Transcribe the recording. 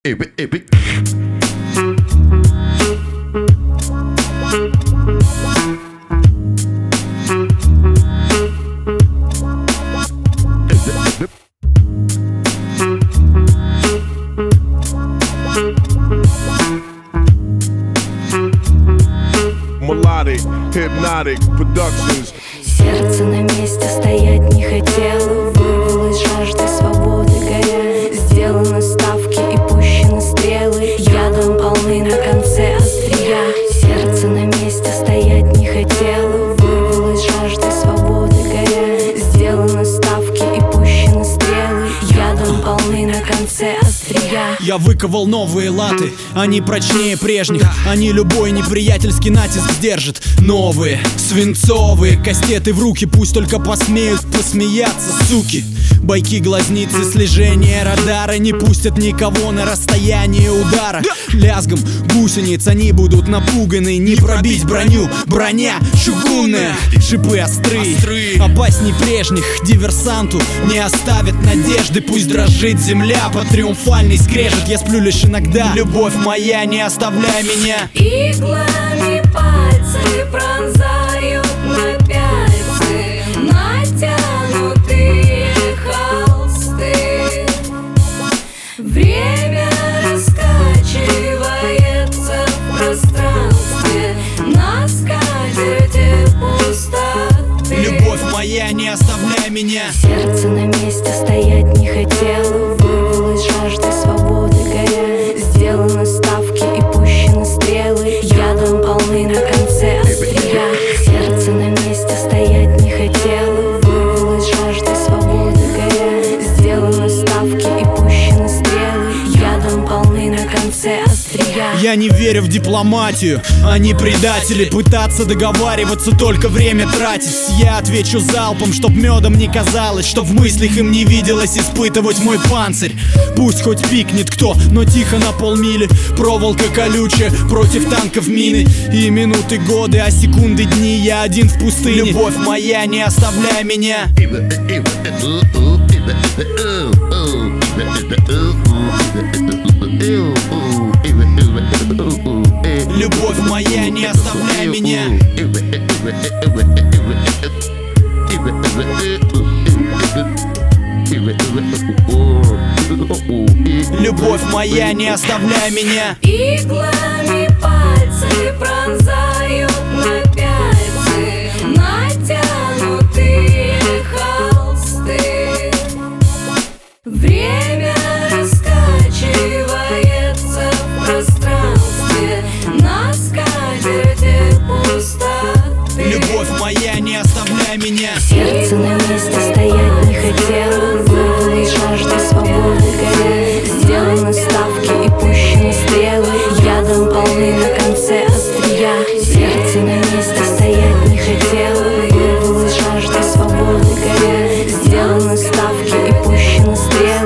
Melodic, hypnotic productions. Сердце на месте стоять не хотело, вырвалось жаждой свободы горя. Сделаны ставки и пущены стрелы, ядом полны на конце острия. Сердце на месте стоять не хотело, вырвалось жаждой свободы горя. Сделаны ставки и пущены стрелы, ядом полны на конце острия. Я выковал новые латы, они прочнее прежних, они любой неприятельский натиск сдержат. Новые, свинцовые кастеты в руки, пусть только посмеют посмеяться, суки. Бойки глазницы, слежение радара не пустят никого на расстояние удара. Лязгом гусениц они будут напуганы, не пробить броню, броня чугунная. Шипы острые, опасней прежних, диверсанту не оставят надежды. Пусть дрожит земля под триумфальный скрежет. Я сплю лишь иногда, любовь моя, не оставляй меня. Иглами пальцы пронзают на пяльцы натянутые холсты. Время раскачивается в пространстве на скатерти пустоты. Любовь моя, не оставляй меня. Сердце на месте стоять не хотело, вырвалось жаждой свободы горя. Сделаны ставки и пущены стрелы, ядом полны на конце острия. Сердце на месте стоять не хотело, вырвалось жаждой свободы горя. Сделаны ставки и пущены стрелы, ядом полны на конце острия. Я не верю в дипломатию, они предатели. Пытаться договариваться, только время тратить. Я отвечу залпом, чтоб медом не казалось, чтоб в мыслях им не виделось испытывать мой панцирь. Пусть хоть пикнет кто, но тихо на полмили. Проволока колючая, против танков мины. И минуты годы, а секунды дни, я один в пустыне. Любовь моя, не оставляй меня. Любовь моя, не оставляй меня. Любовь моя, не оставляй меня. Иглами пальцы пронзают на пяльцы натянутые холсты. Время раскачивается в пространстве на скатерти пустоты. Любовь моя, не оставляй меня. Сердце на месте стоять не хотело, вырвалось жаждой свободы горя. Сделаны ставки и пущены стрелы, ядом полны на конце острия. Сердце на месте стоять не хотело, вырвалось жаждой свободы горя. Сделаны ставки и пущены стрелы,